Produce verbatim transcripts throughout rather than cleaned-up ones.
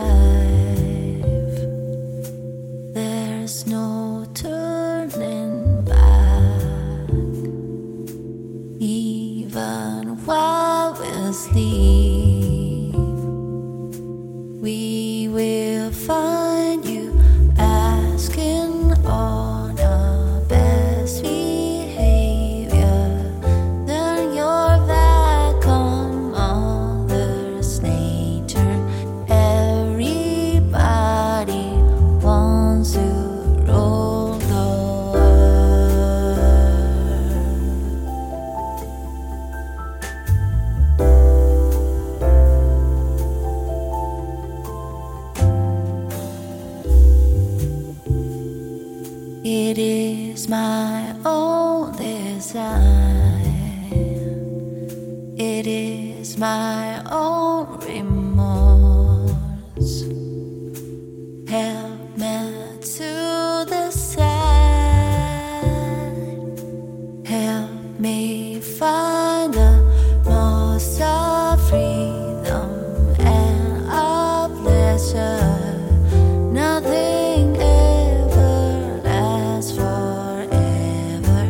There's no turning back. Even while we sleep, we will find you asking on our best behavior. Then you're back on Mother's Nature. Everybody wants to rule the world. It is my own design. It is my own remorse. Help me to decide. Help me find the most of freedom and of pleasure. Nothing ever lasts forever.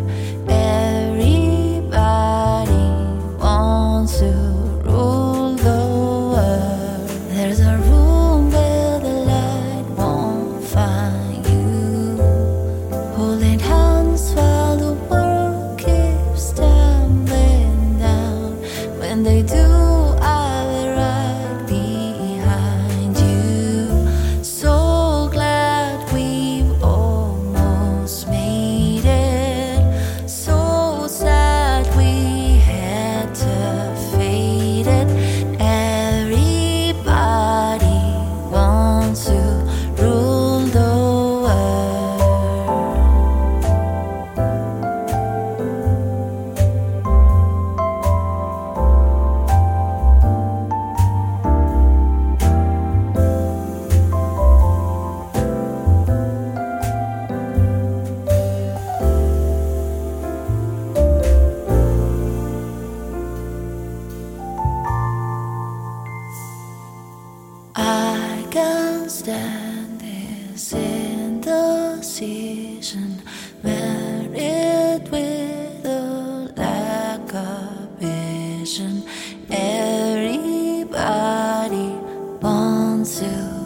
Everybody wants to rule the world. There's a room where the light won't find you. Holding hands while the world keeps tumbling down. When they do, I'll be right behind you. So glad we've almost made it. So sad we had to fade it. Everybody wants to rule the world. I can't stand this indecision, married with a lack of vision. Everybody wants to